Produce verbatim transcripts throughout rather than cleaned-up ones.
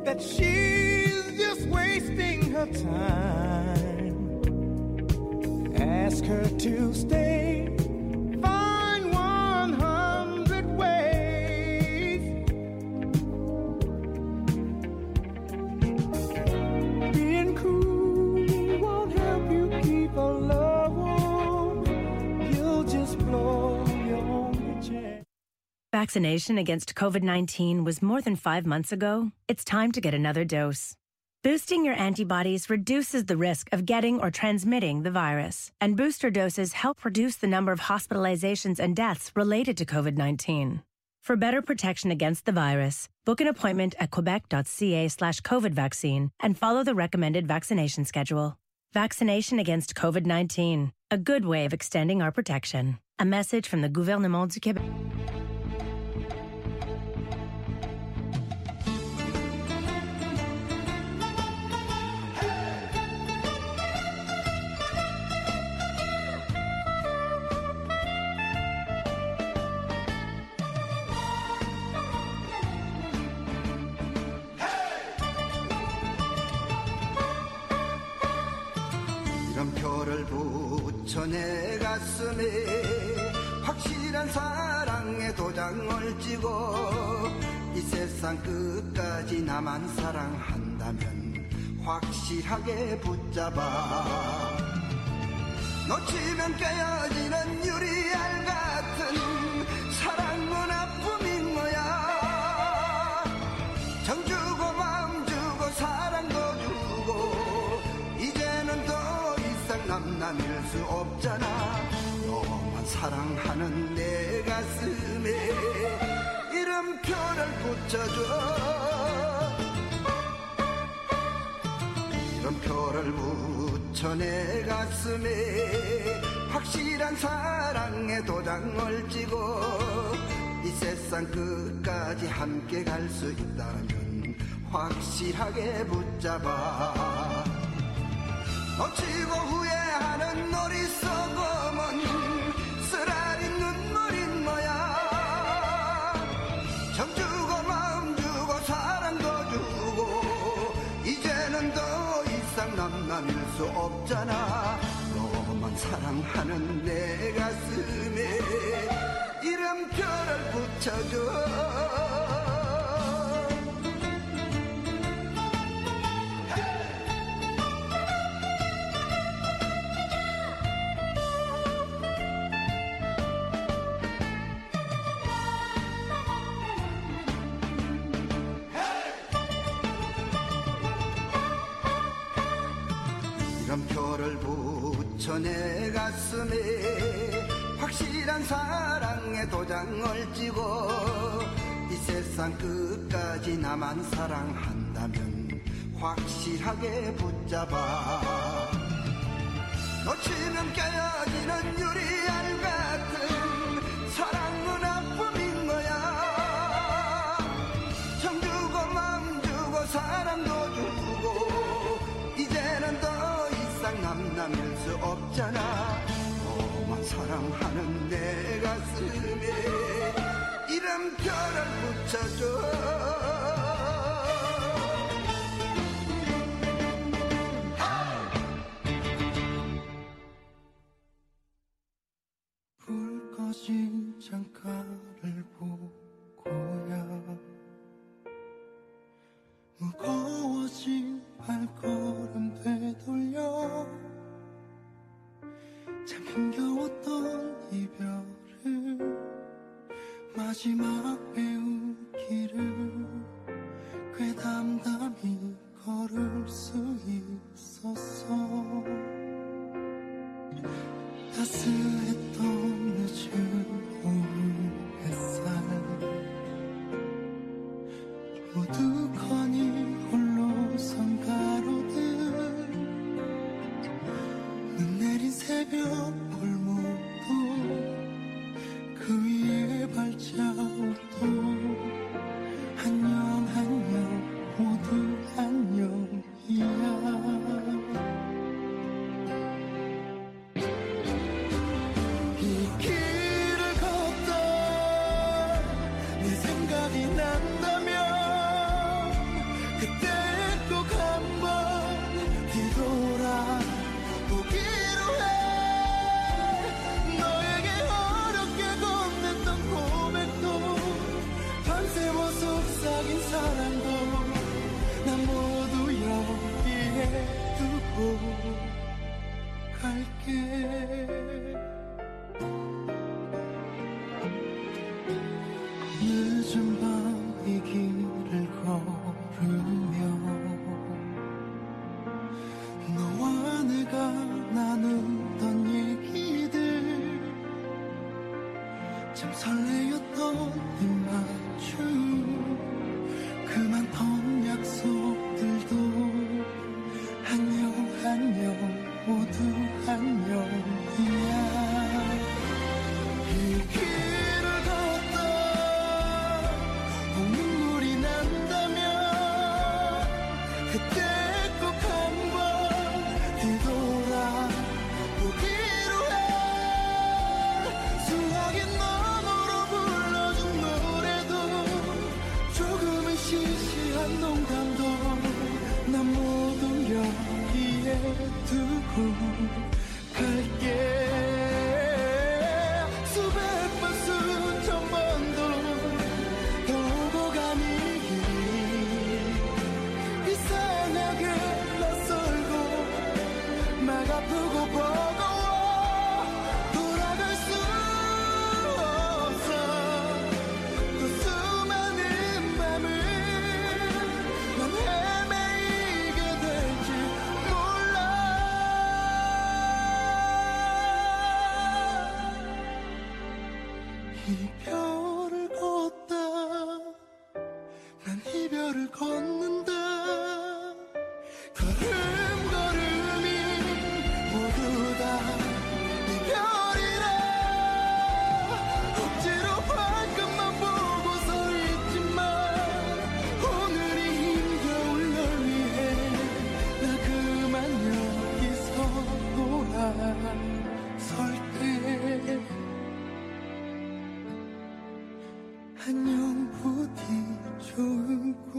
that she's just wasting her time. Ask her to stay. Find one hundred ways. Being cool won't help you keep a love warm. You'll just blow your own chance. Vaccination against COVID nineteen was more than five months ago. It's time to get another dose. Boosting your antibodies reduces the risk of getting or transmitting the virus, and booster doses help reduce the number of hospitalizations and deaths related to COVID nineteen. For better protection against the virus, book an appointment at quebec.ca slash COVID vaccine and follow the recommended vaccination schedule. Vaccination against COVID nineteen, a good way of extending our protection. A message from the Gouvernement du Québec. 이름표를 붙여 내 가슴에 확실한 사랑의 도장을 찍어 이 세상 끝까지 나만 사랑한다면 확실하게 붙잡아 놓치면 깨어지는 유리알 같은 사랑은 아픔인 거야 정 주고 마음 주고 사랑도 주고 이제는 더 이상 남남일 수 없잖아 너만 사랑하는 내 가슴에 이름표를 붙여줘 이름표를 붙여 내 가슴에 확실한 사랑의 도장을 찍어 이 세상 끝까지 함께 갈 수 있다면 확실하게 붙잡아 놓치고 후회하는 놀이썩음은 쓰라린 눈물인 거야 정 주고 마음 주고 사랑도 주고 이제는 더 이상 남남일 수 없잖아 너만 사랑하는 내 가슴에 이름표를 붙여줘 이름표를 붙여 내 가슴에 확실한 사랑의 도장을 찍어 이 세상 끝까지 나만 사랑한다면 확실하게 붙잡아 놓치면 깨어지는 유리알 같은 사랑은 아픔인 거야 정 주고 마음 주고 사랑도 주고 이제는 더 이상 남남일 수 없잖아 너만 사랑하는 내 가슴에 이름표를 붙여줘 불 꺼진 창가를 보고야 무거워진 발걸음 되돌려 참 힘겨웠던 이별을 마지막 배우기를 꽤 담담히 걸을 수 있었어 따스했던 늦은 오후 햇살 우두커니 홀로 선 가로등 눈 내린 새벽 골목도 그 위에 발자국도 안녕 안녕 모두 안녕이야 난다면 그때 꼭 한번 뒤돌아보기로 해. 수학의 너머로 불러준 노래도 조금은 시시한 농담도 난 모두 여기에 두고 갈게. 수백 번 수천 번도 더 오고 가는 길이 이상하게 낯설고 막 아프고 버거워. 돌아갈 수 없어. 그 수많은 밤을 난 헤매이게 될지 몰라. 이별을 걷다 난 이별을 걷는다. 걸음걸음이 모두 다 이별이라. 억지로 발끝만 보고 서 있지만 오늘이 힘겨울 널 위해 나 그만 여기서 돌아설게. 안녕 부디 좋은 꿈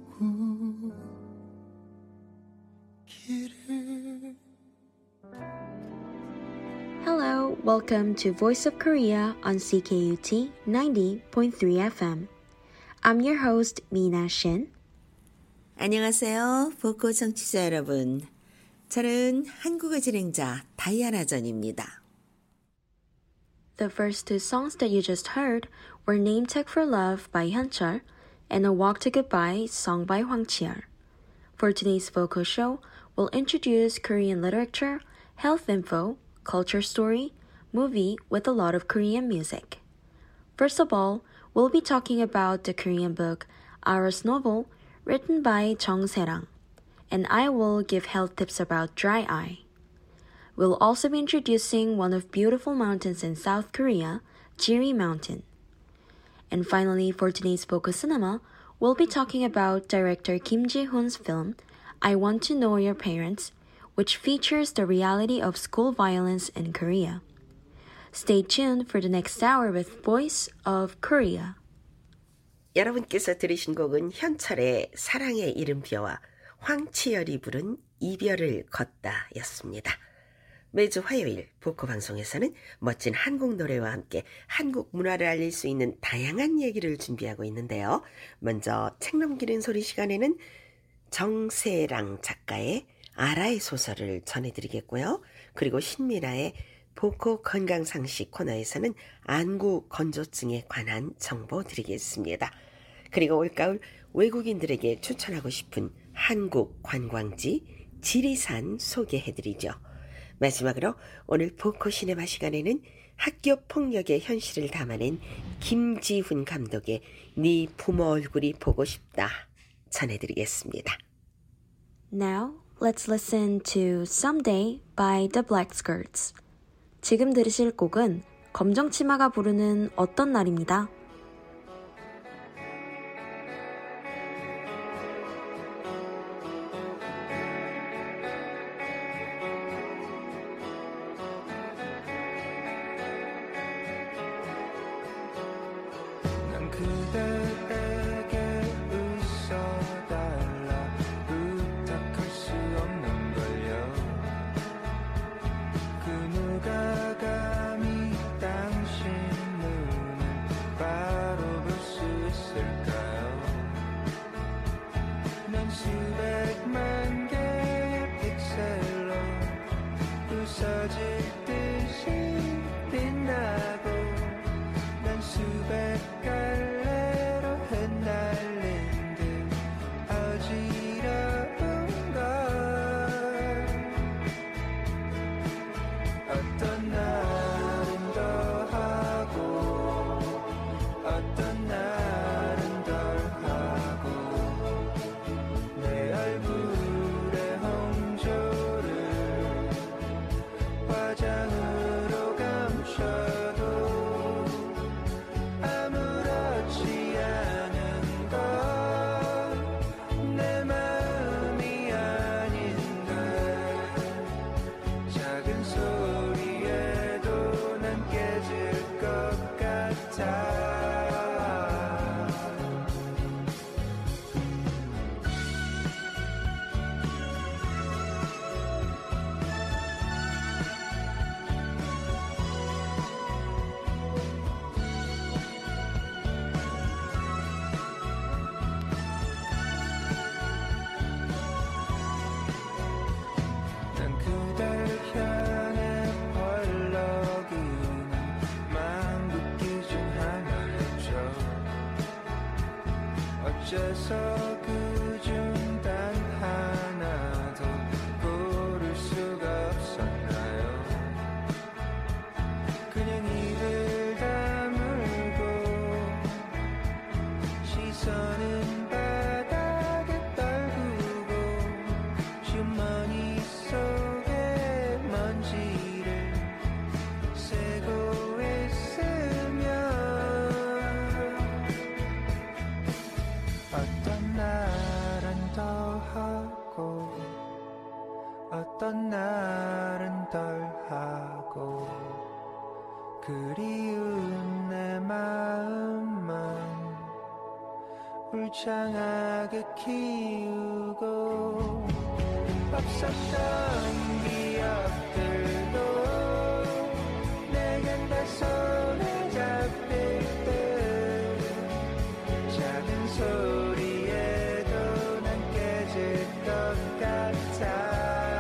꾸기를. Hello, welcome to Voice of Korea on C K U T ninety point three F M. I'm your host, Mina Shin. 안녕하세요. 보코 청취자 여러분. 저는 한국어 진행자 다이아나 전입니다. The first two songs that you just heard were Name Tag for Love by Hyunchul and A Walk to Goodbye sung by Hwang Chi-yeol. For today's vocal show, we'll introduce Korean literature, health info, culture story, movie with a lot of Korean music. First of all, we'll be talking about the Korean book Ara's Novel written by Jung Se-rang, and I will give health tips about dry eye. We'll also be introducing one of beautiful mountains in South Korea, Jiri Mountain. And finally, for today's Focus Cinema, we'll be talking about director Kim Ji-hoon's film, I Want to Know Your Parents, which features the reality of school violence in Korea. Stay tuned for the next hour with Voice of Korea. 여러분께서 들으신 곡은 현철의 사랑의 이름표와 황치열이 부른 이별을 걷다 였습니다. 매주 화요일 보코 방송에서는 멋진 한국 노래와 함께 한국 문화를 알릴 수 있는 다양한 얘기를 준비하고 있는데요. 먼저 책 넘기는 소리 시간에는 정세랑 작가의 아라의 소설을 전해드리겠고요. 그리고 신미라의 보코 건강상식 코너에서는 안구 건조증에 관한 정보 드리겠습니다. 그리고 올가을 외국인들에게 추천하고 싶은 한국 관광지 지리산 소개해드리죠. 마지막으로 오늘 보코 시네마 시간에는 학교 폭력의 현실을 담아낸 김지훈 감독의 네 부모 얼굴이 보고 싶다 전해드리겠습니다. Now, let's listen to Someday by The Black Skirts. 지금 들으실 곡은 검정치마가 부르는 어떤 날입니다. 그대에게 웃어달라 부탁할 수 없는 걸요. 그 누가 감히 당신 눈을 바로 볼 수 있을까요? 난 수백만 개의 픽셀로 부서질 듯이 빛나고 난 수백 갈래로 흩날린 듯 어지러운 걸. 어떤 날은 더하고 어떤 날은 덜하고 내 그중 단 하나도 고를 수가 없었나요? 그냥 입을 다물고 시선은 바닥에 떨구고 주머니 속에 먼지를 세고 있으면 어떤 날은 더 하고 어떤 날은 덜 하고 그리운 내 마음만 울창하게 키우고 없었던 기억들도 내겐 다 손에 잡힐 듯 작은 소리에도 난 깨질 것 같아.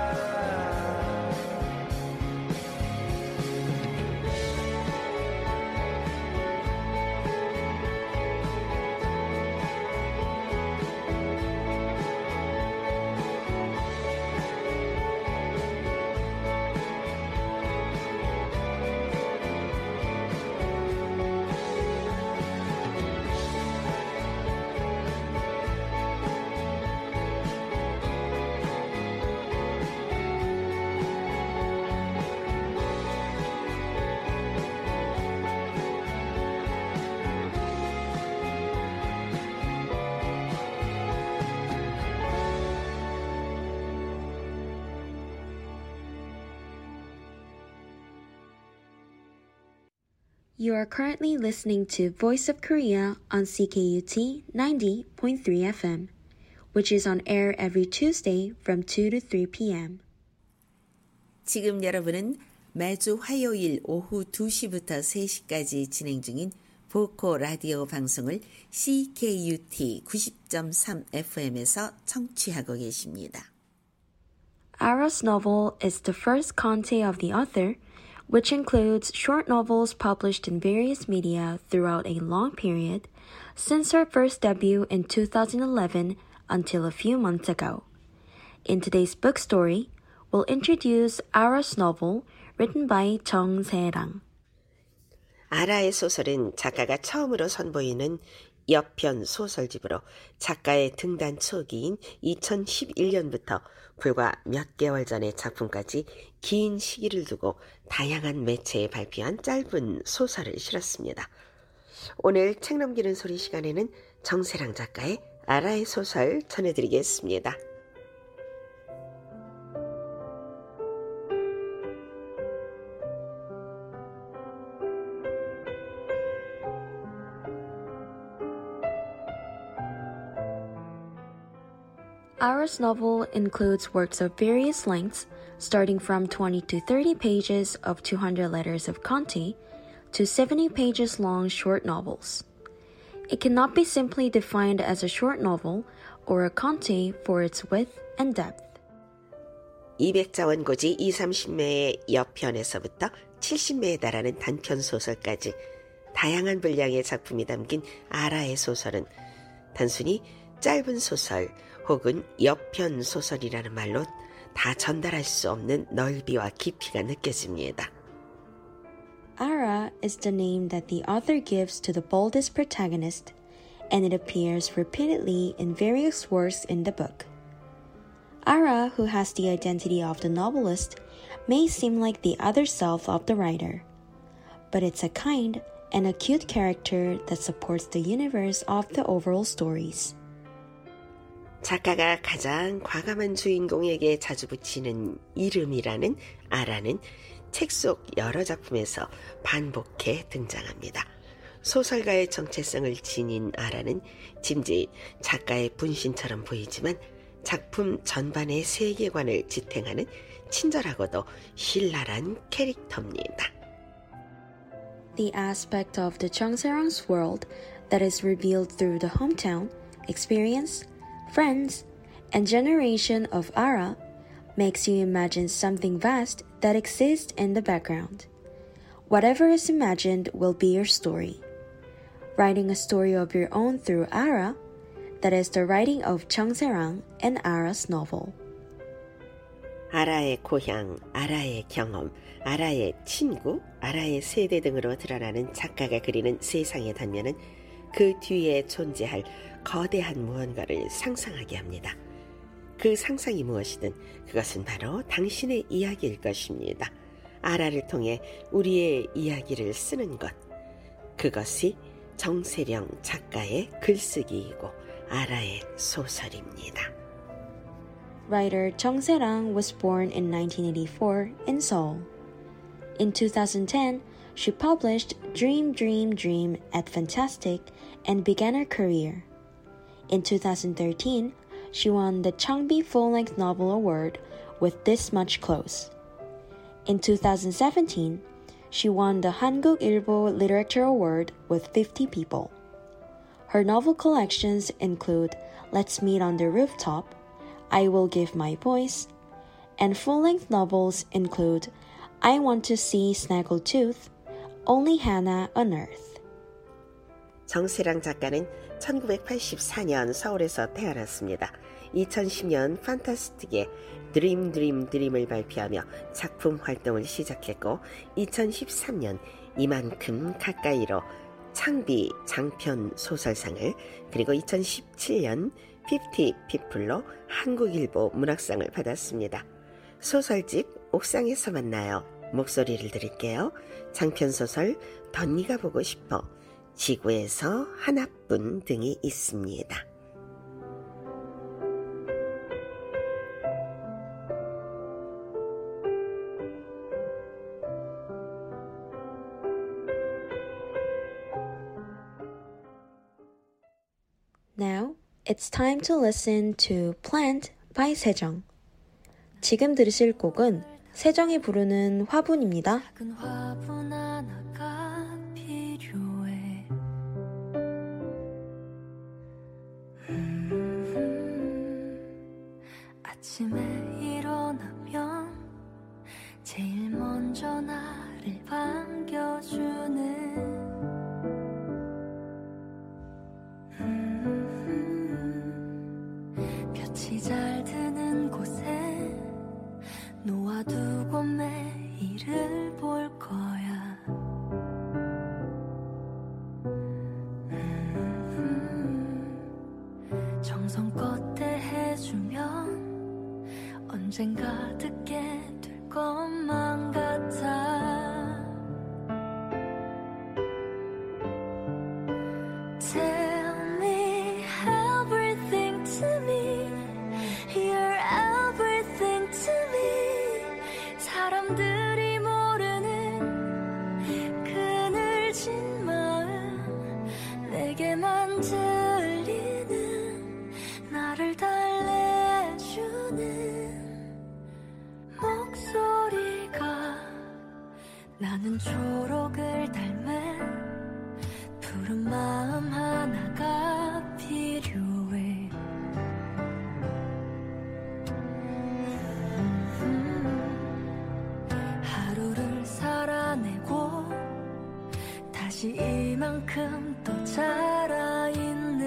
You are currently listening to Voice of Korea on C K U T ninety point three F M, which is on air every Tuesday from two to three p.m. 지금 여러분은 매주 화요일 오후 두 시부터 세 시까지 진행 중인 보코 라디오 방송을 C K U T 구십 점 삼 F M에서 청취하고 계십니다. Ara's novel is the first conte of the author, which includes short novels published in various media throughout a long period since her first debut in two thousand eleven until a few months ago. In today's book story, we'll introduce Ara's novel written by Jung Se-rang. 아라의 소설은 작가가 처음으로 선보이는 여편 소설집으로 작가의 등단 초기인 이천십일 년부터 불과 몇 개월 전의 작품까지 긴 시기를 두고 다양한 매체에 발표한 짧은 소설을 실었습니다. 오늘 책 넘기는 소리 시간에는 정세랑 작가의 아라의 소설 전해드리겠습니다. Ara's novel includes works of various lengths, starting from twenty to thirty pages of two hundred letters of conte to seventy pages long short novels. It cannot be simply defined as a short novel or a conte for its width and depth. 이백 자 원고지 이삼십 매의 여편에서부터 칠십 매에 달하는 단편 소설까지 다양한 분량의 작품이 담긴 아라의 소설은 단순히 짧은 소설 혹은 여편 소설이라는 말로 다 전달할 수 없는 넓이와 깊이가 느껴집니다. Ara is the name that the author gives to the boldest protagonist, and it appears repeatedly in various works in the book. Ara, who has the identity of the novelist, may seem like the other self of the writer, but it's a kind and a cute character that supports the universe of the overall stories. 작가가 가장 과감한 주인공에게 자주 붙이는 이름이라는 아라는 책 속 여러 작품에서 반복해 등장합니다. 소설가의 정체성을 지닌 아라는 짐지 작가의 분신처럼 보이지만 작품 전반의 세계관을 지탱하는 친절하고도 신랄한 캐릭터입니다. The aspect of the Jung Se-rang's world that is revealed through the hometown, experience, friends, and generation of Ara makes you imagine something vast that exists in the background. Whatever is imagined will be your story. Writing a story of your own through Ara, That is the writing of Chung Se-rang and Ara's novel. 아라의 고향, 아라의 경험, 아라의 친구, 아라의 세대 등으로 드러나는 작가가 그리는 세상의 단면은 그 뒤에 존재할 거대한 무언가를 상상하게 합니다. 그 상상이 무엇이든 그것은 바로 당신의 이야기일 것입니다. 아라를 통해 우리의 이야기를 쓰는 것, 그것이 정세령 작가의 글쓰기이고 아라의 소설입니다. Writer Chung Se-rang was born in nineteen eighty-four in Seoul. In two thousand ten, she published Dream, Dream, Dream at Fantastic and began her career. In two thousand thirteen, she won the Changbin Full-Length Novel Award with This Much Close. In two thousand seventeen, she won the Hanguk-Ilbo Literature Award with fifty People. Her novel collections include Let's Meet on the Rooftop, I Will Give My Voice, and full-length novels include I Want to See Snaggletooth, Only Hannah on Earth. 정세랑 작가는 천구백팔십사 년 서울에서 태어났습니다. 이천십 년 판타스틱의 드림 드림 드림을 발표하며 작품 활동을 시작했고 이천십삼 년 이만큼 가까이로 창비 장편 소설상을 그리고 이천십칠 년 피프티 피플로 한국일보 문학상을 받았습니다. 소설집 옥상에서 만나요. 목소리를 드릴게요. 장편소설 덧니가 보고 싶어, 지구에서 하나뿐 등이 있습니다. Now, it's time to listen to Plant by 세정. 지금 들으실 곡은 세정이 부르는 화분입니다. 작은 화분 하나가 필요해. 음, 아침에 일어나면 제일 먼저 나를 반겨주는 빛이 잘 드는 곳에 놓아두고 매일을 볼 거야. 음, 정성껏 대해주면 언젠가 듣게 될 것만 같아. Tell me everything to me. You're everything to me. 사람들이 모르는 그늘진 마음 내게만 들리는 나를 달래주는 목소리가 나는 초록을 닮은 푸른 마음 하나가 필요해. 하루를 살아내고 다시 이만큼 또 자라있는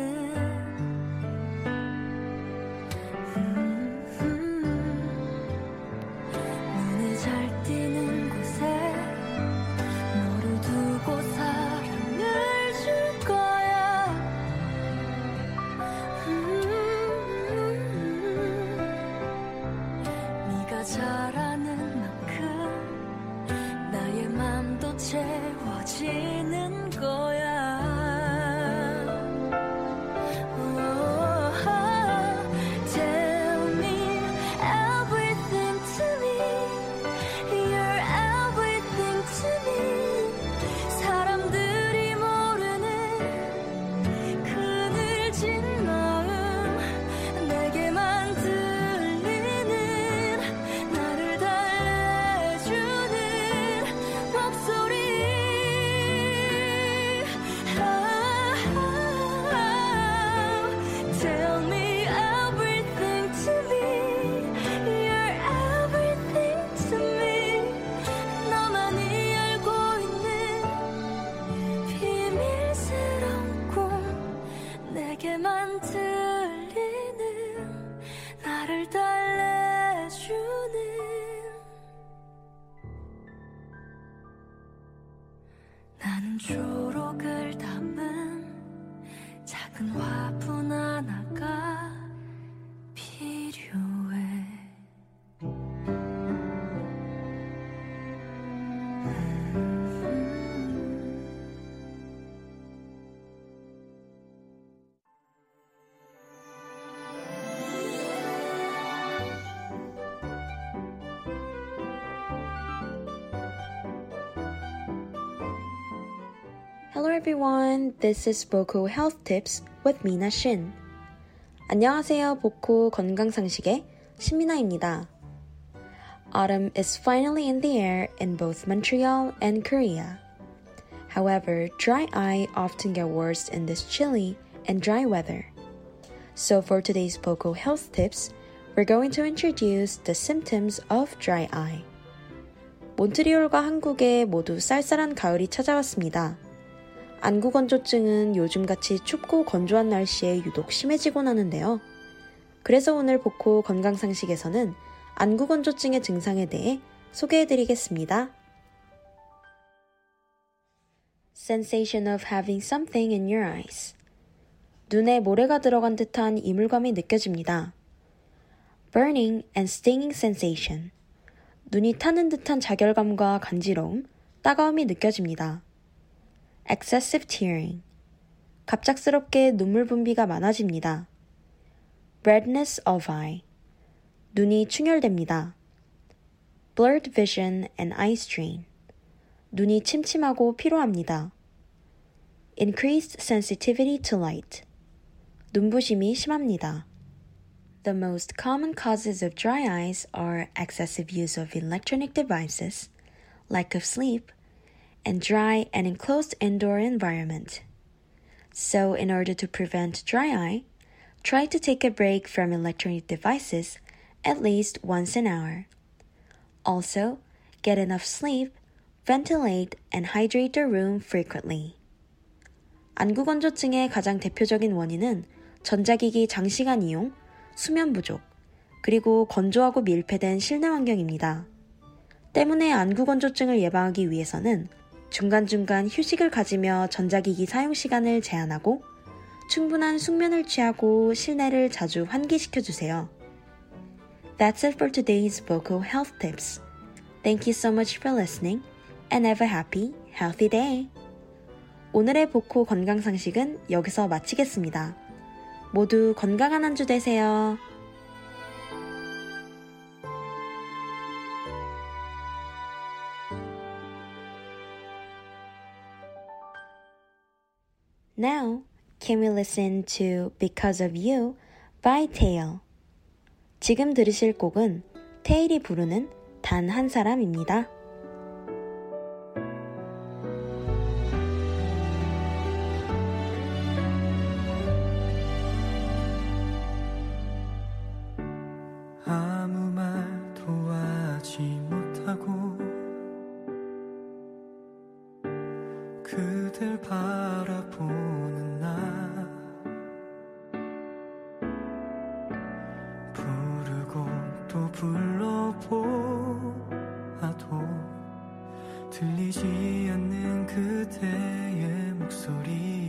음, 음, 눈에 잘 띄는 곳에 너를 두고 사랑을 줄 거야. 음, 네가 잘하는 만큼 나의 맘도 채워지는 거야. 초록을 담은 작은 화분 하나가 필요해. Hello everyone, this is Boku Health Tips with Mina Shin. 안녕하세요, 보코 건강상식의 신미나입니다. Autumn is finally in the air in both Montreal and Korea. However, dry eye often get worse in this chilly and dry weather. So for today's Boku Health Tips, we're going to introduce the symptoms of dry eye. 몬트리올과 한국에 모두 쌀쌀한 가을이 찾아왔습니다. 안구건조증은 요즘같이 춥고 건조한 날씨에 유독 심해지곤 하는데요. 그래서 오늘 보코 건강상식에서는 안구건조증의 증상에 대해 소개해드리겠습니다. Sensation of having something in your eyes. 눈에 모래가 들어간 듯한 이물감이 느껴집니다. Burning and stinging sensation. 눈이 타는 듯한 자결감과 간지러움, 따가움이 느껴집니다. Excessive tearing. 갑작스럽게 눈물 분비가 많아집니다. Redness of eye. 눈이 충혈됩니다. Blurred vision and eye strain. 눈이 침침하고 피로합니다. Increased sensitivity to light. 눈부심이 심합니다. The most common causes of dry eyes are excessive use of electronic devices, lack of sleep, and dry and enclosed indoor environment. So in order to prevent dry eye, try to take a break from electronic devices at least once an hour. Also, get enough sleep, ventilate, and hydrate your room frequently. 안구건조증의 가장 대표적인 원인은 전자기기 장시간 이용, 수면 부족, 그리고 건조하고 밀폐된 실내 환경입니다. 때문에 안구건조증을 예방하기 위해서는 중간중간 휴식을 가지며 전자기기 사용 시간을 제한하고 충분한 숙면을 취하고 실내를 자주 환기시켜주세요. That's it for today's Boku Health Tips. Thank you so much for listening and have a happy, healthy day. 오늘의 보코 건강상식은 여기서 마치겠습니다. 모두 건강한 한 주 되세요. Now, can we listen to Because of You by Tail? 지금 들으실 곡은 테일이 부르는 단 한 사람입니다. 아무 말도 하지 못하고 그댈 바라보는 나 부르고 또 불러보아도 들리지 않는 그대의 목소리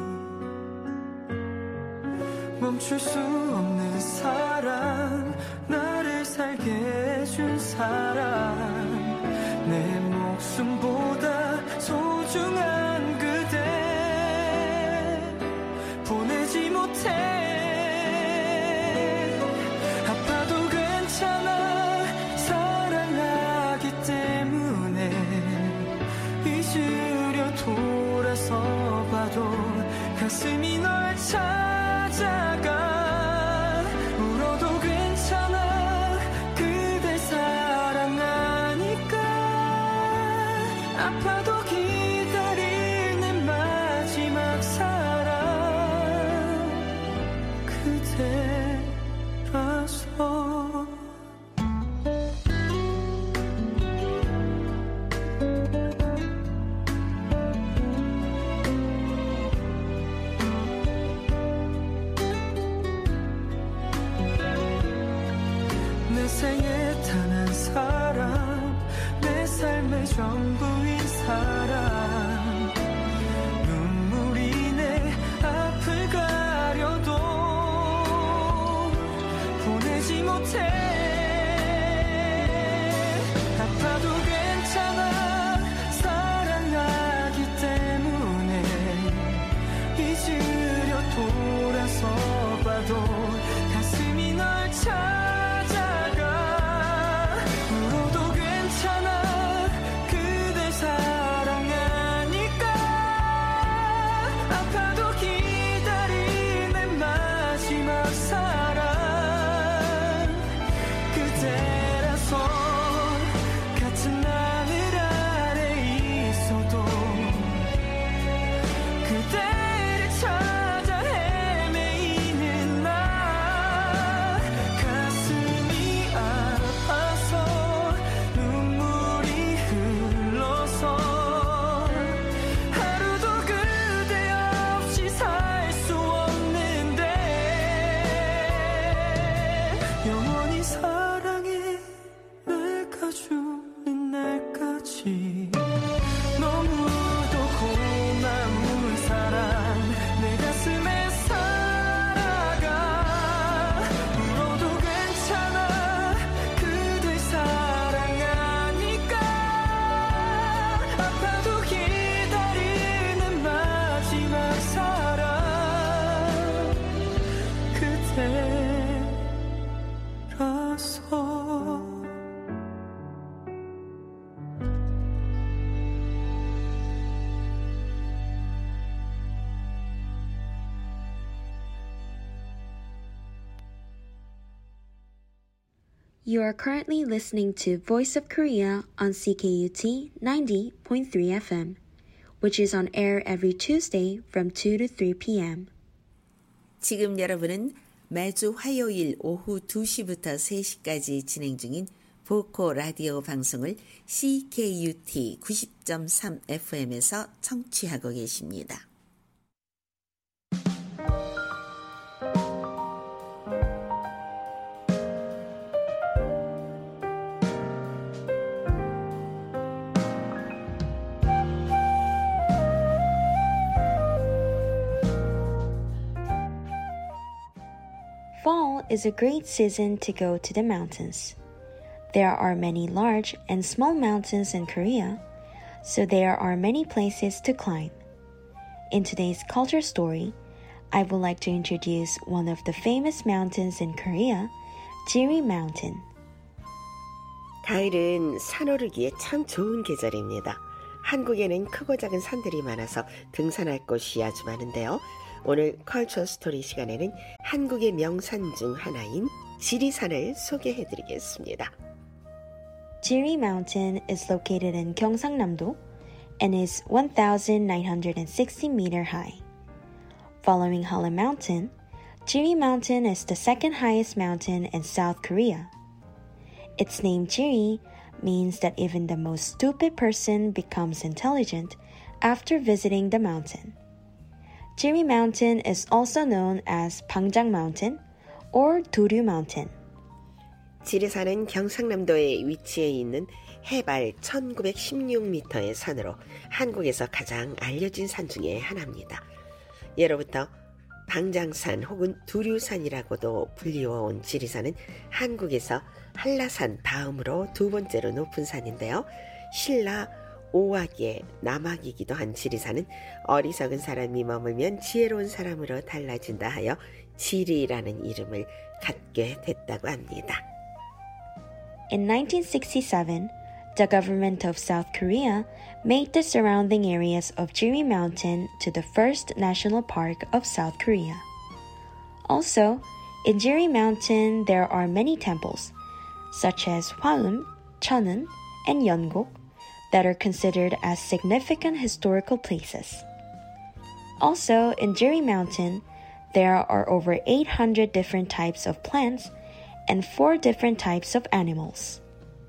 멈출 수 없는 사랑 나를 살게 해준 사랑 내 목숨보다 소중한 그대 보내지 못해 아파도 괜찮아 사랑하기 때문에 잊으려 돌아서 봐도 가슴이 널 찾아가 울어도 괜찮아 그댈 사랑하니까 아파도 기다릴 내 마지막 사랑 그대라서 내 생에 단 한 사람 내 삶의 전부인 사람 아파도 괜찮아 사랑하기 때문에 잊으려 돌아서 봐도 가슴이 널 찾아가 울어도 괜찮아 그댈 사랑하니까 아파도 기다린 내 마지막 사랑 그대라서 같은 하늘 아래 있어도 그대를 찾아 헤매이는 나 가슴이 아파서 눈물이 흘러서 하루도 그대 없이 살 수 없는데 영원히 사랑해 내가 죽는 날까지 너무도 고마운 사랑 내 가슴에 살아가 울어도 괜찮아 그댈 사랑하니까 아파도 기다리는 마지막 사랑 그대라서 You are currently listening to Voice of Korea on C K U T ninety point three F M, which is on air every Tuesday from two to three p.m. 지금 여러분은 매주 화요일 오후 두 시부터 세 시까지 진행 중인 보코 라디오 방송을 씨 케이 유 티 구십 점 삼 에프 엠에서 청취하고 계십니다. Fall is a great season to go to the mountains. There are many large and small mountains in Korea, so there are many places to climb. In today's culture story, I would like to introduce one of the famous mountains in Korea, Jiri Mountain. 가을은 산 오르기에 참 좋은 계절입니다. 한국에는 크고 작은 산들이 많아서 등산할 곳이 아주 많은데요. 오늘 컬처 스토리 시간에는 한국의 명산 중 하나인 지리산을 소개해드리겠습니다. Jiri Mountain is located in Gyeongsangnam-do and is one thousand nine hundred sixty meter high. Following Halla Mountain, Jiri Mountain is the second highest mountain in South Korea. Its name Jiri means that even the most stupid person becomes intelligent after visiting the mountain. Jiri Mountain is also known as Pangjang Mountain or Doryu Mountain. 지리산은 경상남도에 위치해 있는 해발 천구백십육 미터의 산으로 한국에서 가장 알려진 산 중에 하나입니다. 예로부터 방장산 혹은 두류산이라고도 불리워온 지리산은 한국에서 한라산 다음으로 두 번째로 높은 산인데요. 신라 오악의 남악이기도 한 지리산은 어리석은 사람이 머물면 지혜로운 사람으로 달라진다 하여 지리라는 이름을 갖게 됐다고 합니다. In nineteen sixty-seven, the government of South Korea made the surrounding areas of Jiri Mountain to the first national park of South Korea. Also, in Jiri Mountain there are many temples, such as Hwaeum, Cheonun, and Yeongok, that are considered as significant historical places. Also, in Jiri Mountain, there are over eight hundred different types of plants and four different types of animals.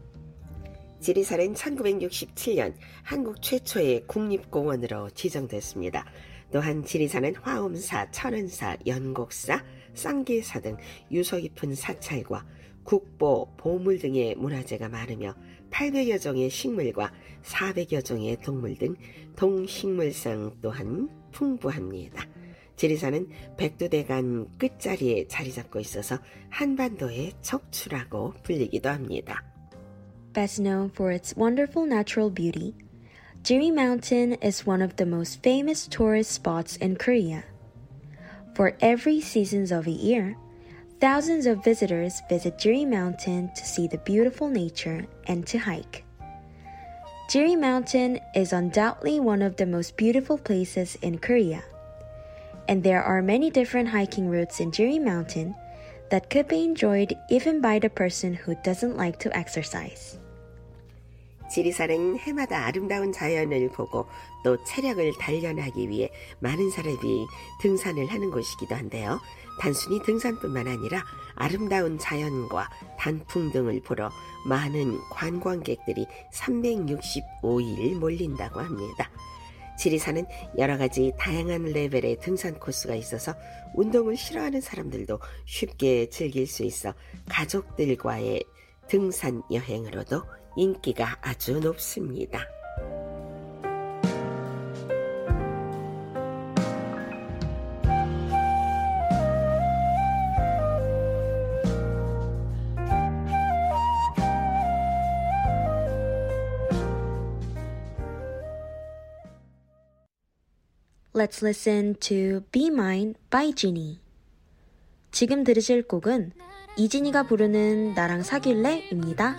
지리산은 천구백육십칠 년 한국 최초의 국립공원으로 지정됐습니다. 또한 지리산은 화엄사, 천은사, 연곡사, 쌍계사 등 유서 깊은 사찰과 국보, 보물 등의 문화재가 많으며 팔백여 종의 식물과 사백여 종의 동물 등 동식물상 또한 풍부합니다. 지리산은 백두대간 끝자리에 자리 잡고 있어서 한반도의 척추라고 불리기도 합니다. Best known for its wonderful natural beauty, Jiri Mountain is one of the most famous tourist spots in Korea. For every seasons of a year, thousands of visitors visit Jiri Mountain to see the beautiful nature and to hike. Jiri Mountain is undoubtedly one of the most beautiful places in Korea, and there are many different hiking routes in Jiri Mountain that could be enjoyed even by the person who doesn't like to exercise. 지리산은 해마다 아름다운 자연을 보고 또 체력을 단련하기 위해 많은 사람이 등산을 하는 곳이기도 한데요. 단순히 등산뿐만 아니라 아름다운 자연과 단풍 등을 보러 많은 관광객들이 삼백육십오 일 몰린다고 합니다. 지리산은 여러 가지 다양한 레벨의 등산 코스가 있어서 운동을 싫어하는 사람들도 쉽게 즐길 수 있어 가족들과의 등산 여행으로도 인기가 아주 높습니다. Let's listen to Be Mine by Jinny. 지금 들으실 곡은 이진이가 부르는 나랑 사귈래입니다.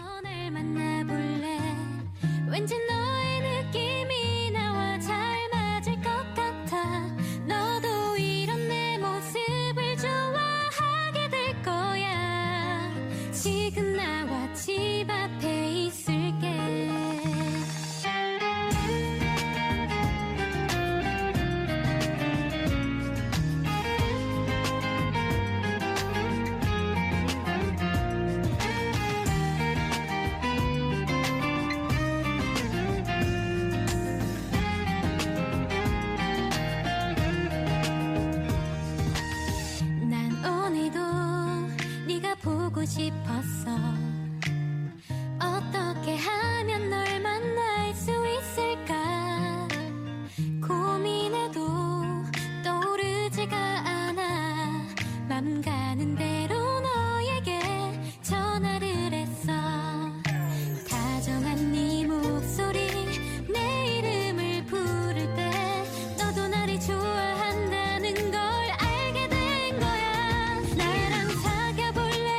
왠지 너의 느낌이 나와 잘 맞을 것 같아. 너도 이런 내 모습을 좋아하게 될 거야. 지금 나와 집 앞에 있을게. 싶었어. 어떻게 하면 널 만날 수 있을까? 고민해도 떠오르지가 않아. 맘 가는 대로 너에게 전화를 했어. 다정한 네 목소리, 내 이름을 부를 때 너도 나를 좋아한다는 걸 알게 된 거야. 나랑 사귀어볼래?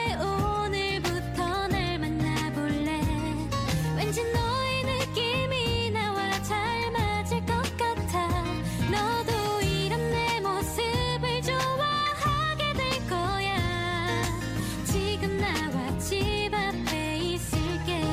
왠지 너의 느낌이 나와 잘 맞을 것 같아. 너도 이런 내 모습을 좋아하게 될 거야. 지금 나와 집 앞에 있을게.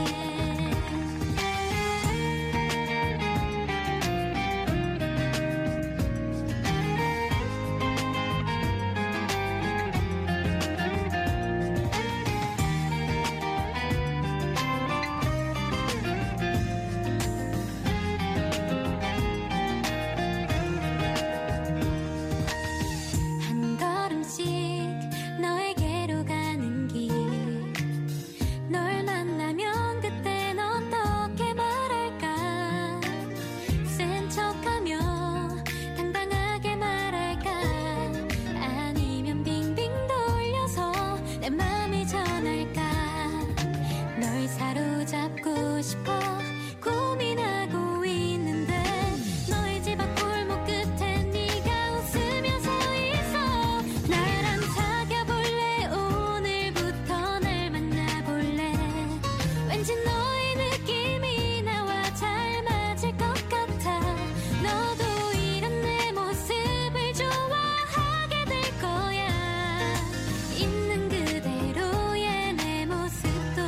사로잡고 싶어 고민하고 있는데 너의 집 앞 골목 끝에 네가 웃으며 서 있어. 나랑 사귀어볼래? 오늘부터 날 만나볼래? 왠지 너의 느낌이 나와 잘 맞을 것 같아. 너도 이런 내 모습을 좋아하게 될 거야. 있는 그대로의 내 모습도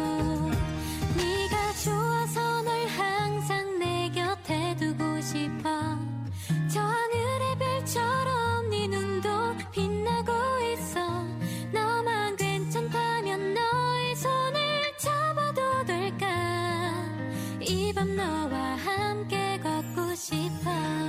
네가 좋아서 널 항상 내 곁에 두고 싶어. 저 하늘의 별처럼 네 눈도 빛나고 있어. 너만 괜찮다면 너의 손을 잡아도 될까? 이 밤 너와 함께 걷고 싶어.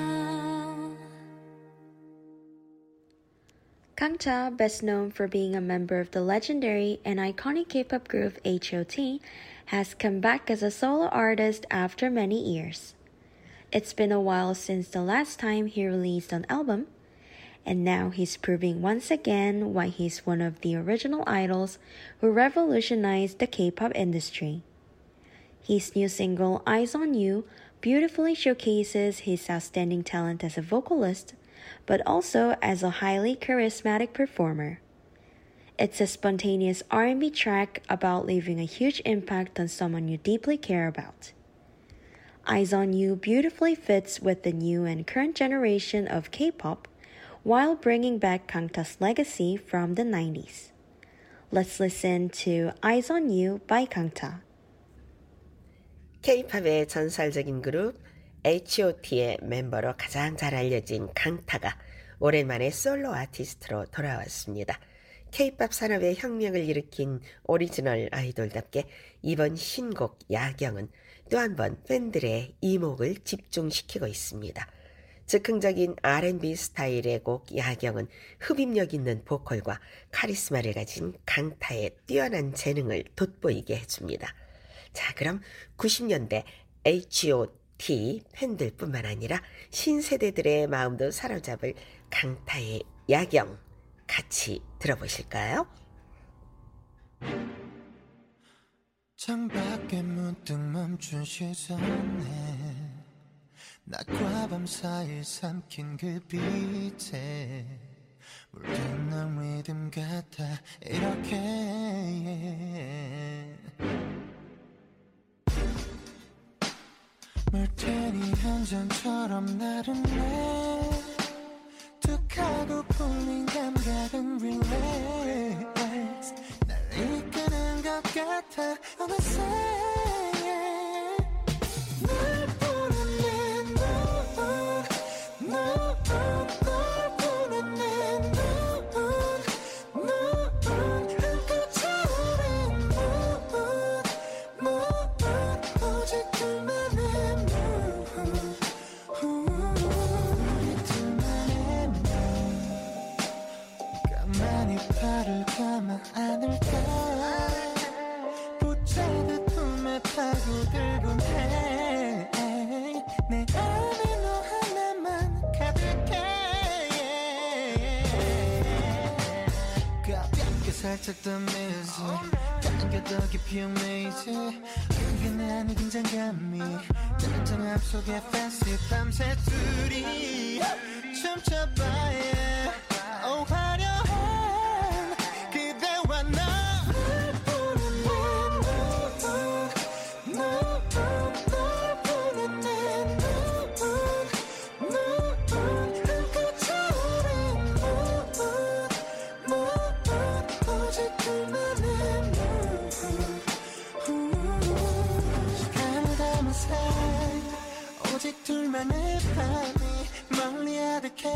Kangcha, best known for being a member of the legendary and iconic K-pop group H O T, has come back as a solo artist after many years. It's been a while since the last time he released an album, And now he's proving once again why he's one of the original idols who revolutionized the K-pop industry. His new single, Eyes on You, beautifully showcases his outstanding talent as a vocalist, but also as a highly charismatic performer. It's a spontaneous R and B track about leaving a huge impact on someone you deeply care about. Eyes on You beautifully fits with the new and current generation of K-pop, while bringing back Kangta's legacy from the nineties. Let's listen to Eyes on You by Kangta. K-팝의 전설적인 그룹 에이치 오 티의 멤버로 가장 잘 알려진 강타가 오랜만에 솔로 아티스트로 돌아왔습니다. K-팝 산업의 혁명을 일으킨 오리지널 아이돌답게 이번 신곡 야경은 또 한 번 팬들의 이목을 집중시키고 있습니다. 즉흥적인 알 앤 비 스타일의 곡 야경은 흡입력 있는 보컬과 카리스마를 가진 강타의 뛰어난 재능을 돋보이게 해줍니다. 자, 그럼 구십 년대 에이치 오 티 팬들뿐만 아니라 신세대들의 마음도 사로잡을 강타의 야경 같이 들어보실까요? 창밖에 문득 멈춘 시선에 낮과 밤 사이 삼킨 그 빛에 물든 리듬 같아 이렇게 물테니 한 잔처럼 나른해 툭 하고 풀린 감각은 relax 날 이끄는 것 같아 어느새 날 보는 내 눈, 눈, 널 보는 내 눈, 눈 한껏 차오른 눈, 눈 오직 둘만의 눈 우리 둘만의 눈 가만히 팔을 감아 안을까 붙잡듯 품에 파고들곤 해 내 안에 너 하나만 가득해 가볍게 살짝 더 미소 당겨 더 깊이 얽매이지 그게 나는 긴장감이 짜릿한 앞속에 fancy 밤새 둘이 춤춰봐야 oh 화려한 그대와 나 둘만의 밤이 멀리 아득해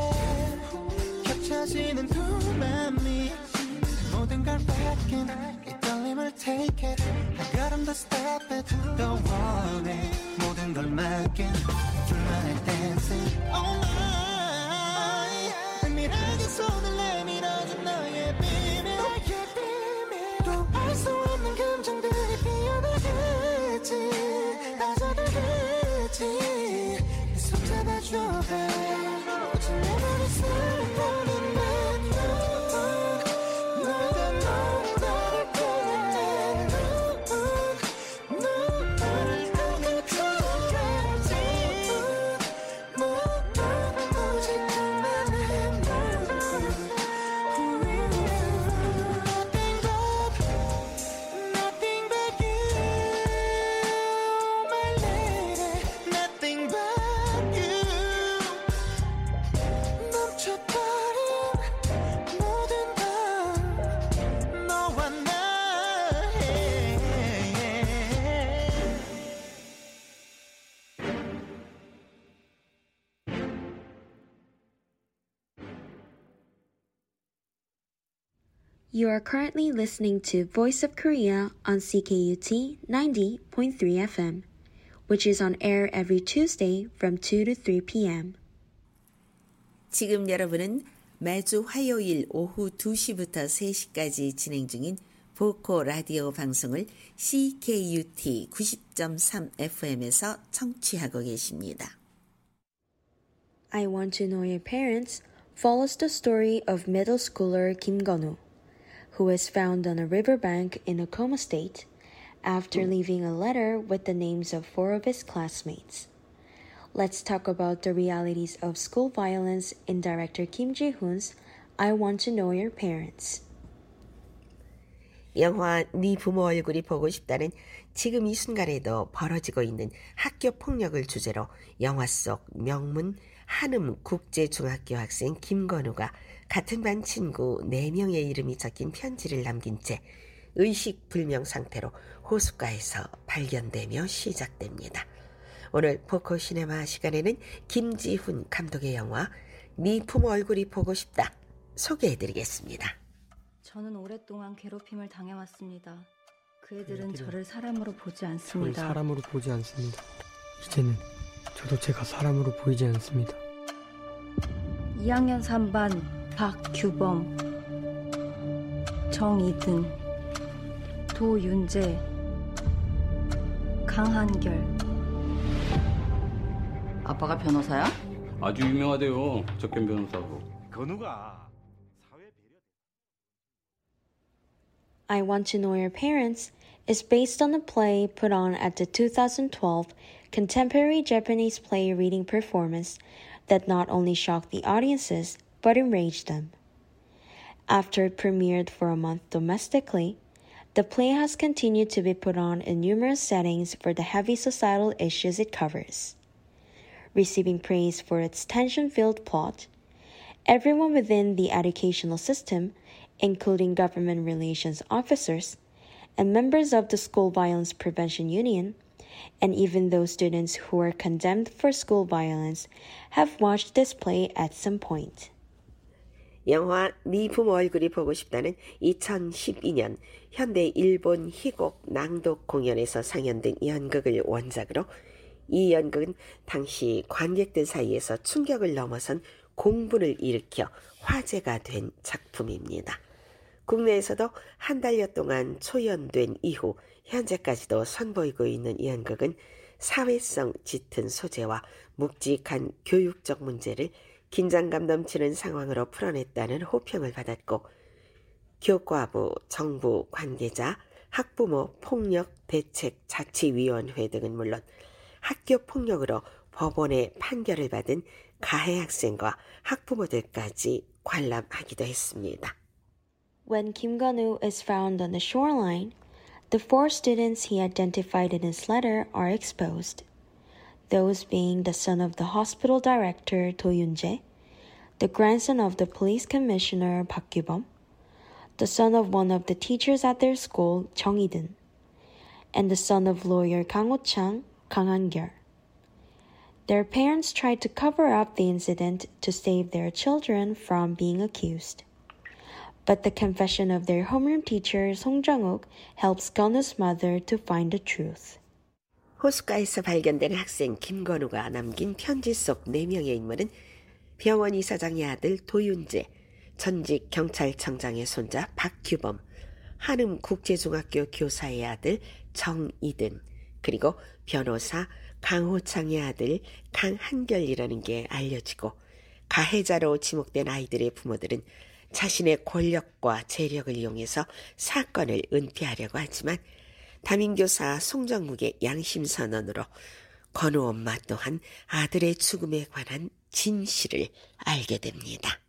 겹쳐지는 두 맘이 모든 걸 뺏긴 이 떨림을 take it 한 걸음 더 step it don't worry 모든 걸 맡긴 둘만의 dancing all night 은밀하게 손을 내밀어준 너의 비밀 너의 비밀 또 알 수 없는 감정들이 피어나겠지 빠져들겠지 잡아줘 babe 어제 내 머릿속에 보는 내 눈 너가 너무 나를 보는 내 눈 눈 나를 향해 그려가지 넌 오직 둘만의 눈 Nothing but Nothing but you my lady Nothing but You are currently listening to Voice of Korea on C K U T ninety point three F M, which is on air every Tuesday from two to three p.m. 지금 여러분은 매주 화요일 오후 두 시부터 세 시까지 진행 중인 보코 라디오 방송을 씨 케이 유 티 구십 점 삼 에프 엠에서 청취하고 계십니다. I Want to Know Your Parents follows the story of middle schooler Kim Gun-woo, who was found on a riverbank in Oklahoma State after leaving a letter with the names of four of his classmates. Let's talk about the realities of school violence in director Kim Ji-hoon's I Want to Know Your Parents. 영화 네 부모 얼굴이 보고 싶다는 지금 이 순간에도 벌어지고 있는 학교 폭력을 주제로 영화 속 명문 한음 국제중학교 학생 김건우가 같은 반 친구 네 명의 이름이 적힌 편지를 남긴 채 의식불명 상태로 호숫가에서 발견되며 시작됩니다. 오늘 포코시네마 시간에는 김지훈 감독의 영화 네 부모 얼굴이 보고 싶다 소개해드리겠습니다. 저는 오랫동안 괴롭힘을 당해왔습니다. 그 애들은 저를 사람으로 보지 않습니다. 저를 사람으로 보지 않습니다. 이제는 저도 제가 사람으로 보이지 않습니다. 이 학년 삼 반 박규범, 정이든, 도윤재, 강한결. 아빠가 변호사야? 아주 유명하대요. 적견 변호사고. 건우가 사회 배려. I Want to Know Your Parents is based on a play put on at the two thousand twelve contemporary Japanese play reading performance that not only shocked the audiences but enraged them. After it premiered for a month domestically, the play has continued to be put on in numerous settings for the heavy societal issues it covers. Receiving praise for its tension-filled plot, everyone within the educational system, including government relations officers and members of the School Violence Prevention Union, and even those students who were condemned for school violence, have watched this play at some point. 영화 네 부모 얼굴이 보고 싶다는 이천십이 년 현대 일본 희곡 낭독 공연에서 상연된 연극을 원작으로 이 연극은 당시 관객들 사이에서 충격을 넘어선 공분을 일으켜 화제가 된 작품입니다. 국내에서도 한 달여 동안 초연된 이후 현재까지도 선보이고 있는 이 연극은 사회성 짙은 소재와 묵직한 교육적 문제를 긴장감 넘치는 상황으로 풀어냈다는 호평을 받았고 교과부, 정부 관계자, 학부모 폭력 대책 자치위원회 등은 물론 학교 폭력으로 법원의 판결을 받은 가해 학생과 학부모들까지 관람하기도 했습니다. When Kim Gun-woo is found on the shoreline, the four students he identified in his letter are exposed. Those being the son of the hospital director Do Yun-jae, the grandson of the police commissioner Park Kyu-bom, the son of one of the teachers at their school Chung Hee-dun, and the son of lawyer Kang Ho-chang, Kang Han-gyul. Their parents tried to cover up the incident to save their children from being accused. But the confession of their homeroom teacher Song Jung-wook helps Gun-woo's mother to find the truth. 호숫가에서 발견된 학생 김건우가 남긴 편지 속 네 명의 인물은 병원 이사장의 아들 도윤재, 전직 경찰청장의 손자 박규범, 한음 국제중학교 교사의 아들 정이든, 그리고 변호사 강호창의 아들 강한결이라는 게 알려지고 가해자로 지목된 아이들의 부모들은 자신의 권력과 재력을 이용해서 사건을 은폐하려고 하지만 담임교사 송정묵의 양심선언으로 건우 엄마 또한 아들의 죽음에 관한 진실을 알게 됩니다.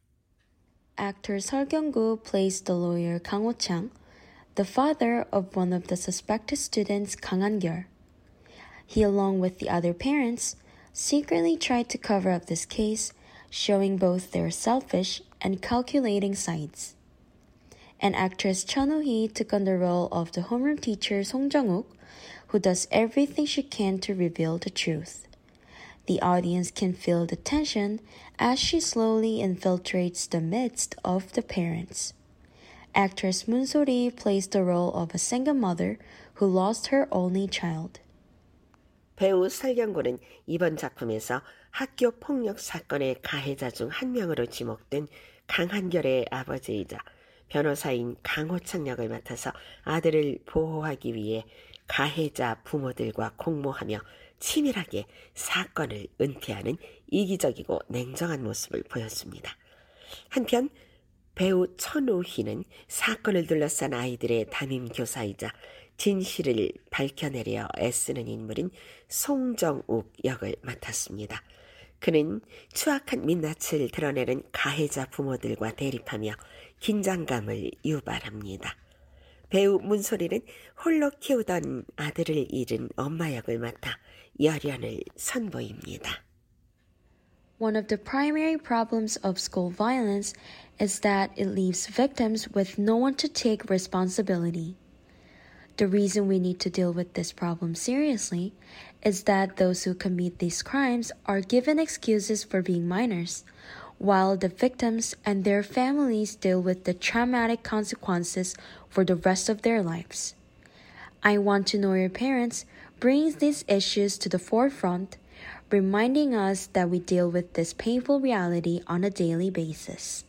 Actor Seol Kyung-gu plays the lawyer Kang Ho-chang, the father of one of the suspected students, Kang Han-gyul. He, along with the other parents, secretly tried to cover up this case, showing both their selfish and calculating sides. And actress Chun Woo-hee took on the role of the homeroom teacher Song Jung-wook, who does everything she can to reveal the truth. The audience can feel the tension as she slowly infiltrates the midst of the parents. Actress Moon So-ri plays the role of a single mother who lost her only child. 배우 설경구는 이번 작품에서 학교 폭력 사건의 가해자 중 한 명으로 지목된 강한결의 아버지이자 변호사인 강호창 역을 맡아서 아들을 보호하기 위해 가해자 부모들과 공모하며 치밀하게 사건을 은폐하는 이기적이고 냉정한 모습을 보였습니다. 한편 배우 천우희는 사건을 둘러싼 아이들의 담임 교사이자 진실을 밝혀내려 애쓰는 인물인 송정욱 역을 맡았습니다. 그는 추악한 민낯을 드러내는 가해자 부모들과 대립하며 긴장감을 유발합니다. 배우 문소리는 홀로 키우던 아들을 잃은 엄마 역을 맡아 열연을 선보입니다. One of the primary problems of school violence is that it leaves victims with no one to take responsibility. The reason we need to deal with this problem seriously is that those who commit these crimes are given excuses for being minors, while the victims and their families deal with the traumatic consequences for the rest of their lives. I Want to Know Your Parents brings these issues to the forefront, reminding us that we deal with this painful reality on a daily basis.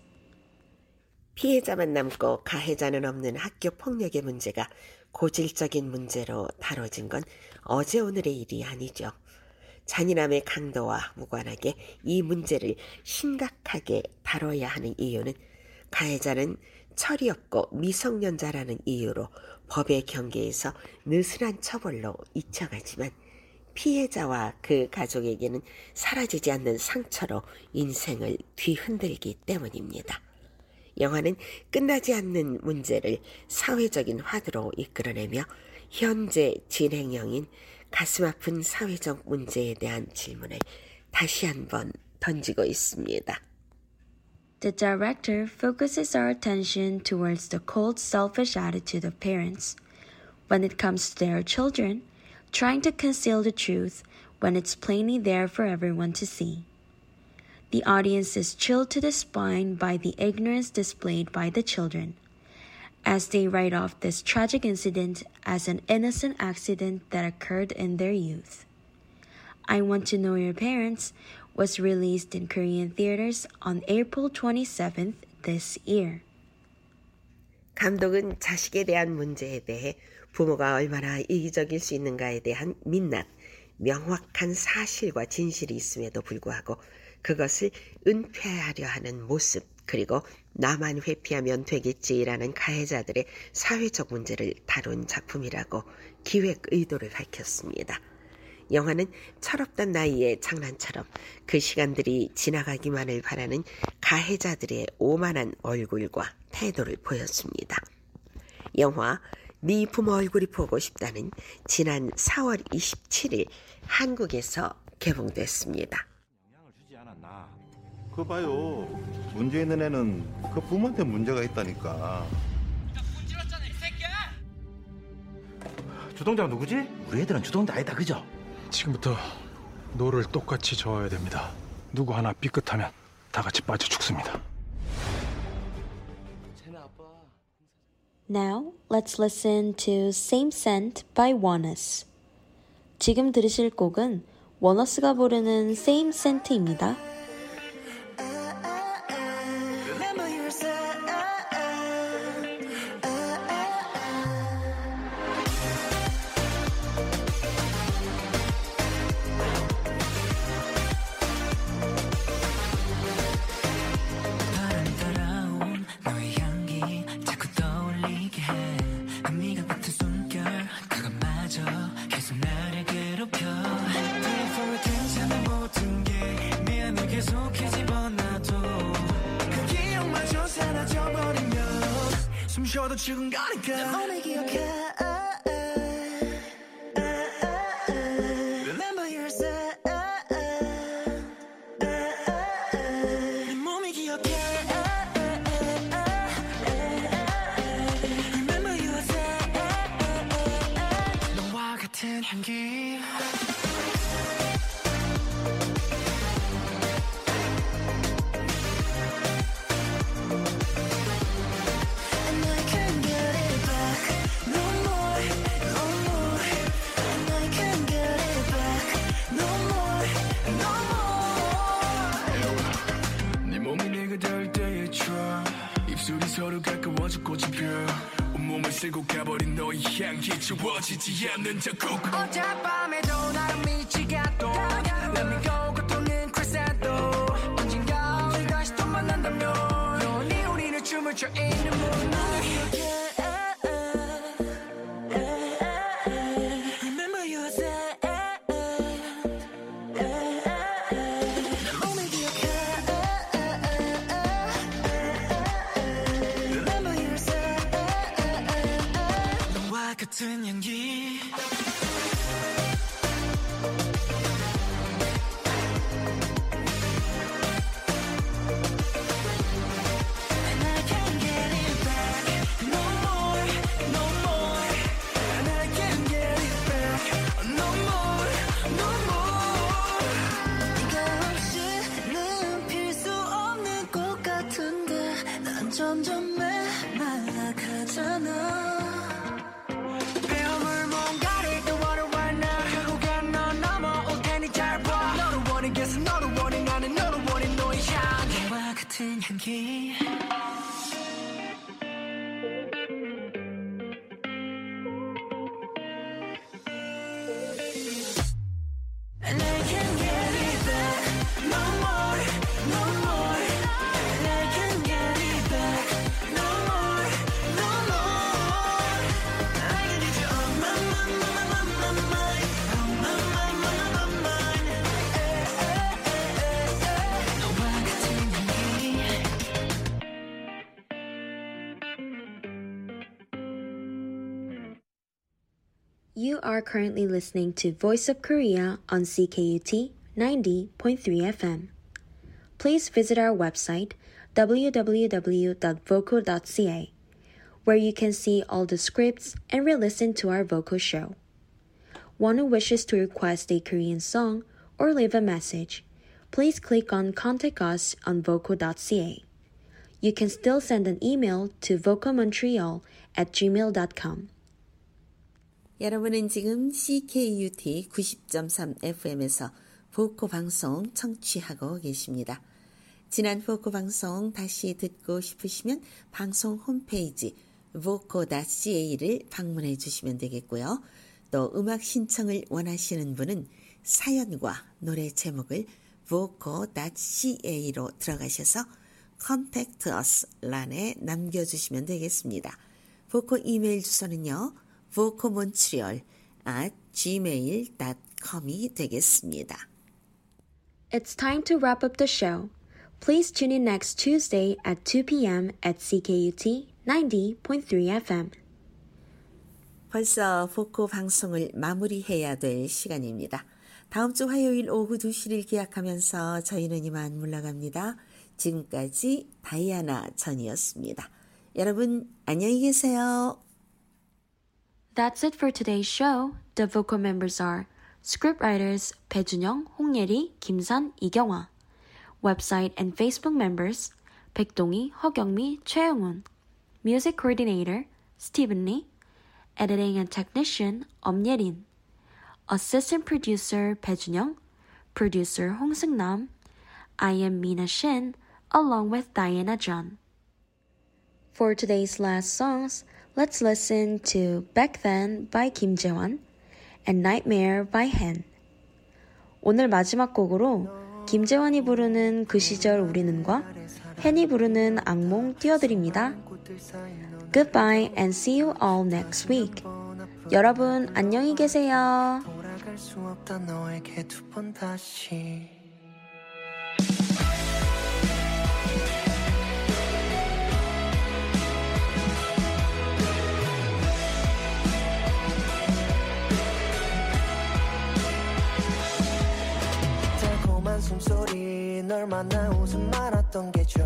피해자만 남고 가해자는 없는 학교 폭력의 문제가 고질적인 문제로 다뤄진 건 어제 오늘의 일이 아니죠. 잔인함의 강도와 무관하게 이 문제를 심각하게 다뤄야 하는 이유는 가해자는 철이 없고 미성년자라는 이유로 법의 경계에서 느슨한 처벌로 잊혀가지만 피해자와 그 가족에게는 사라지지 않는 상처로 인생을 뒤흔들기 때문입니다. 영화는 끝나지 않는 문제를 사회적인 화두로 이끌어내며 현재 진행형인 가슴 아픈 사회적 문제에 대한 질문을 다시 한번 던지고 있습니다. The director focuses our attention towards the cold, selfish attitude of parents when it comes to their children, trying to conceal the truth when it's plainly there for everyone to see. The audience is chilled to the spine by the ignorance displayed by the children, as they write off this tragic incident as an innocent accident that occurred in their youth. I Want to Know Your Parents was released in Korean theaters on April twenty-seventh this year. 감독은 자식에 대한 문제에 대해 부모가 얼마나 이기적일 수 있는가에 대한 민낯, 명확한 사실과 진실이 있음에도 불구하고 그것을 은폐하려 하는 모습, 그리고 나만 회피하면 되겠지라는 가해자들의 사회적 문제를 다룬 작품이라고 기획 의도를 밝혔습니다. 영화는 철없던 나이의 장난처럼 그 시간들이 지나가기만을 바라는 가해자들의 오만한 얼굴과 태도를 보였습니다. 영화 네 부모 얼굴이 보고 싶다는 지난 사월 이십칠일 한국에서 개봉됐습니다. 그거 봐요. 문제 있는 애는 그 부모한테 문제가 있다니까. 문질렀잖아 이 새끼야. 주동자가 누구지? 우리 애들은 주동자 아니다 그죠? 지금부터 노를 똑같이 저어야 됩니다. 누구 하나 삐끗하면 다 같이 빠져 죽습니다. Now, let's listen to Same Scent by Onus. 지금 들으실 곡은 원어스가 부르는 Same Scent입니다. 숨쉬어도 죽은 거니까 내 몸이 기억해 Remember yourself 내 몸이 기억해 Remember yourself 너와 같은 향기 서로 가까워져 꽃이 펴 온몸을 쓸고 가버린 너의 향기 지워지지 않는 자국 어젯밤에도 나를 미치게 또 Let me go 고통은 크레센도 언젠가 우리 다시 또 만난다면 외쳐 이름으로 날 Remember you said 몸이 기억해 Remember you said 너와 같은 향기 점점 메말라가잖아 배움을 뭔가를 또 원해 right now 결국엔 넌 넘어올 테니 잘 봐 너를 원하겠어 너를 원해 나는 너를 원해 너의 향기 너와 같은 향기 And I can't get it back no more no more And I can't get it back no more no more I need you on my mind my mind my mind on my mind my mind my mind 너와 같은 You are currently listening to Voice of Korea on C K U T ninety point three F M. Please visit our website w w w dot voco dot c a, where you can see all the scripts and re-listen to our vocal show. One who wishes to request a Korean song or leave a message, please click on Contact Us on voco dot c a. You can still send an email to vocomontreal at gmail dot com. 여러분은 지금 C K U T 구십 점 삼 에프 엠에서 보코 방송 청취하고 계십니다. 지난 보코 방송 다시 듣고 싶으시면 방송 홈페이지 voco 닷 c a를 방문해 주시면 되겠고요. 또 음악 신청을 원하시는 분은 사연과 노래 제목을 voco 닷 c a로 들어가셔서 Contact Us 란에 남겨주시면 되겠습니다. 보코 이메일 주소는요. vocomontreal at gmail dot com이 되겠습니다. It's time to wrap up the show. Please tune in next Tuesday at two p.m. at C K U T ninety point three F M. 벌써 보코 방송을 마무리해야 될 시간입니다. 다음 주 화요일 오후 두 시를 기약하면서 저희는 이만 물러갑니다. 지금까지 다이아나 전이었습니다. 여러분 안녕히 계세요. That's it for today's show. The vocal members are scriptwriters 배준영, 홍예리, 김산, 이경화. Website and Facebook members 백동희, 허경미, 최영훈. Music coordinator Stephen Lee. Editing and technician 엄예린. Assistant producer 배준영. Producer 홍승남. I am Mina Shin along with Diana John. For today's last songs, let's listen to Back Then by Kim Jae-won and Nightmare by Hen. 오늘 마지막 곡으로 김재환이 부르는 그 시절 우리는과 헨이 부르는 악몽 띄워드립니다. Goodbye and see you all next week. 여러분 안녕히 계세요. 돌아갈 수 없다 너에게 두 번 다시 달콤한 숨소리 널 만나 웃음 많았던 계절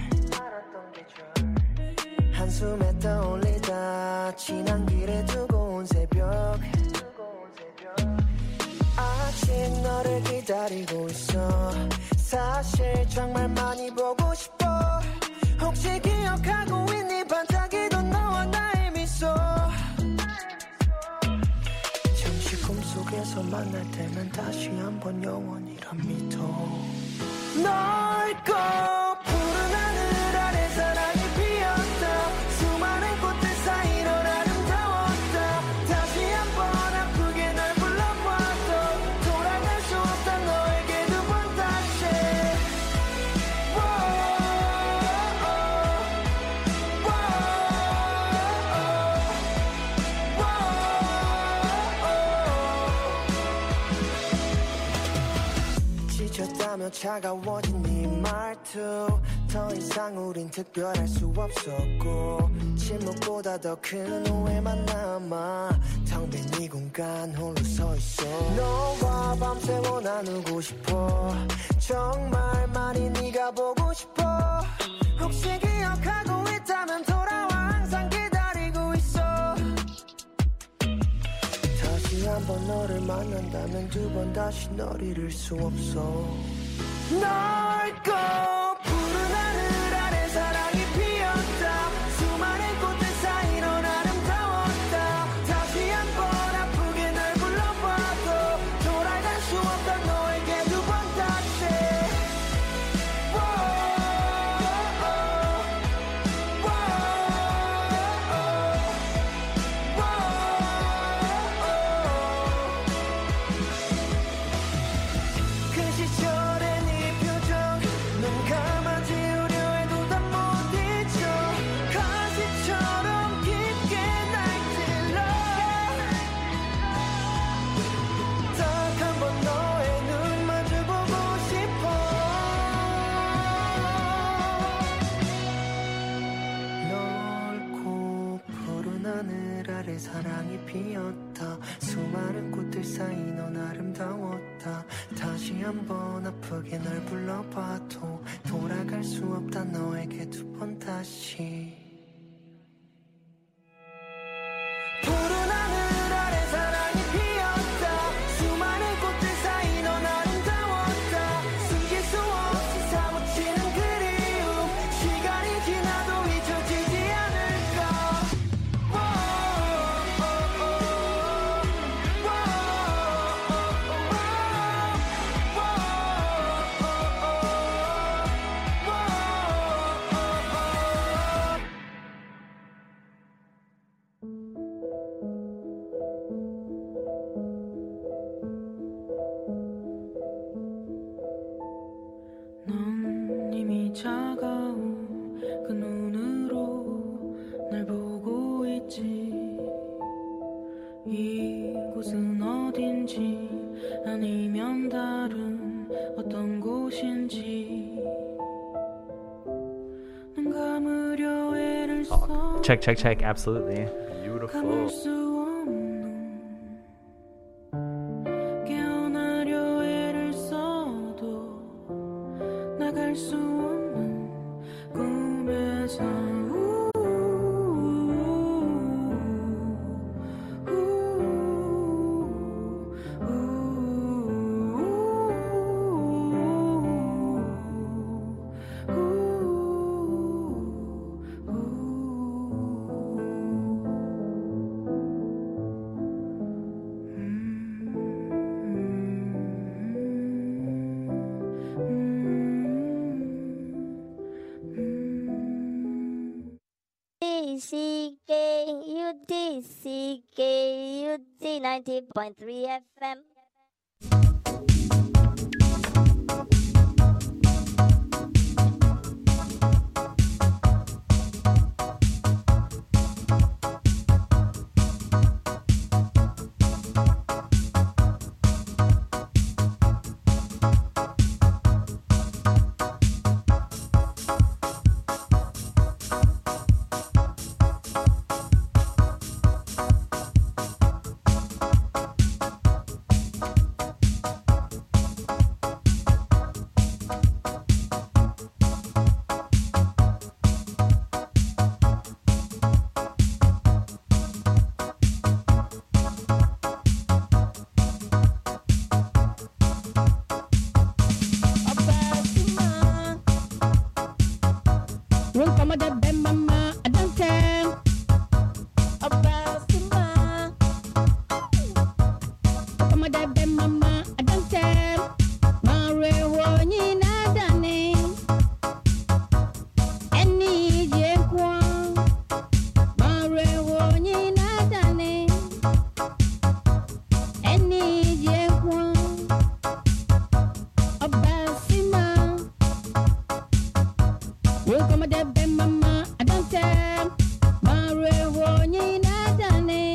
한숨에 떠올리다 지난 길에 두고 온 새벽 아직 너를 기다리고 있어 사실 정말 많이 보고 싶어 혹시 기억하고 있니 반짝이던 너와 나의 미소 잠시 꿈속에서 만날 때면 다시 한번 영원이란 믿어 넓고 푸른 하늘 아래 사랑이 피었다 수많은 꽃들 사이 넌 아름다웠다 다시 한번 아프게 날 불러봐도 돌아갈 수 없다 너에게 두 번 다시 오며 차가워진 네 말투 더 이상 우린 특별할 수 없었고 침묵보다 더 큰 오해만 남아 텅 빈 이 공간 홀로 서 있어 너와 밤새워 나누고 싶어 정말 많이 네가 보고 싶어 혹시 기억하고 있다면 돌아와 항상 기다리고 있어 다시 한번 너를 만난다면 두 번 다시 널 잃을 수 없어 넓고 푸른 하늘 아래 사랑이 피었다 수많은 꽃들 사이 넌 아름다웠다 다시 한번 아프게 널 불러봐도 돌아갈 수 없던 너에게 두 번 다시 그 시절의 네 표정 눈 감아 지우려 해도 다 못 잊어 가시처럼 깊게 날 찔러 딱 한 번 너의 눈 마주보고 싶어 넓고 푸른 하늘 아래 사랑이 피었다 수많은 꽃들 사이 넌 아름다웠다 다시 한번 아프게 널 불러봐도 돌아갈 수 없다 너에게 두 번 다시 푸른 하늘 아래 사랑이 피었다 수많은 꽃들 사이 넌 아름다웠다 숨길 수 없이 사무치는 그리움 시간이 지나도 잊혀지지 않을까 넌 이미 차가운 그 눈으로 날 보고 있지 이곳은 어딘지 아니면 다른 어떤 곳인지 눈 감으려 애를 써 Check, check, check. Absolutely. 감을 수 없는 깨어나려 애를 써도 나갈 수 없는 꿈에서 D C K U D C K U D ninety point three F M.